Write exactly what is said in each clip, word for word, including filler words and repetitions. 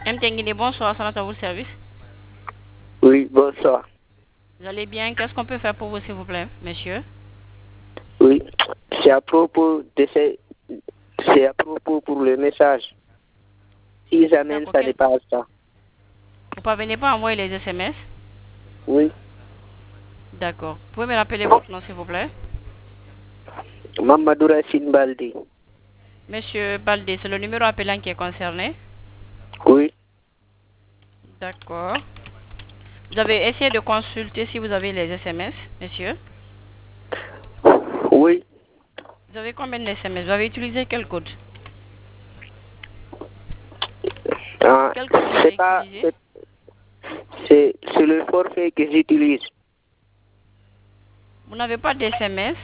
M T N Guinée, bonsoir, ça à vous le service. Oui, bonsoir. Vous allez bien? Qu'est-ce qu'on peut faire pour vous, s'il vous plaît, monsieur? Oui, c'est à propos de ces... C'est à propos pour le message. Si jamais ça quel... dépasse ça. Vous ne parvenez pas à envoyer les S M S? Oui. D'accord. Vous pouvez me rappeler votre nom, s'il vous plaît? Mamadou Racine Baldi. Monsieur Baldé, c'est le numéro appelant qui est concerné? Oui. D'accord. Vous avez essayé de consulter si vous avez les S M S, monsieur? Oui. Vous avez combien de S M S? Vous avez utilisé quel code? Ah, quel code vous avez pas, utilisé? C'est le forfait que j'utilise. Vous n'avez pas d'S M S?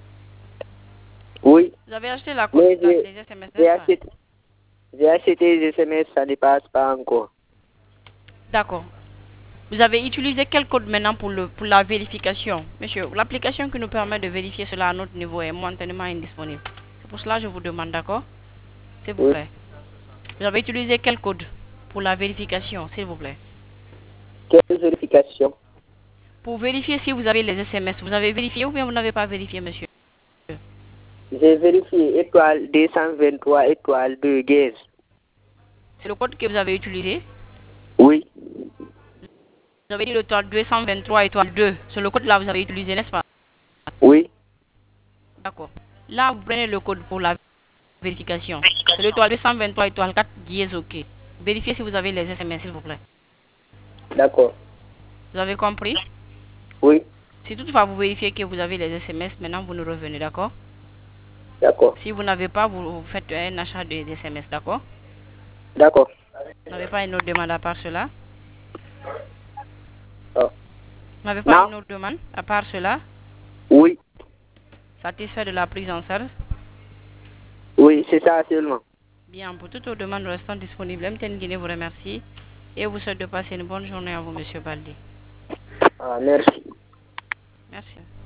Oui. Vous avez acheté la code, les S M S, J'ai n'est-ce pas? acheté, j'ai acheté les S M S, ça ne passe pas encore. D'accord. Vous avez utilisé quel code maintenant pour, le, pour la vérification? Monsieur, l'application qui nous permet de vérifier cela à notre niveau est momentanément indisponible. C'est pour cela que je vous demande, d'accord? S'il vous Oui. plaît. Vous avez utilisé quel code pour la vérification, s'il vous plaît? Quelle vérification? Pour vérifier si vous avez les S M S, vous avez vérifié ou bien vous n'avez pas vérifié, monsieur? J'ai vérifié étoile deux cent vingt-trois, étoile deux, gaz. C'est le code que vous avez utilisé? Oui. Vous avez dit l'étoile deux cent vingt-trois, étoile deux. C'est le code là que vous avez utilisé, n'est-ce pas? Oui. D'accord. Là, vous prenez le code pour la vérification. C'est l'étoile deux cent vingt-trois, étoile quatre, dièse OK. Vérifiez si vous avez les S M S, s'il vous plaît. D'accord. Vous avez compris? Oui. Si toutefois vous vérifiez que vous avez les S M S, maintenant vous nous revenez, d'accord? D'accord. Si vous n'avez pas, vous, vous faites un achat de S M S, d'accord? D'accord. Vous n'avez pas une autre demande à part cela? Oh. Vous n'avez pas Non? une autre demande à part cela? Oui. Satisfait de la prise en charge? Oui, c'est ça seulement. Bien, pour toutes vos demandes restant disponibles, M T N Guinée vous remercie et vous souhaite de passer une bonne journée à vous, monsieur Baldi. Ah, merci. Merci.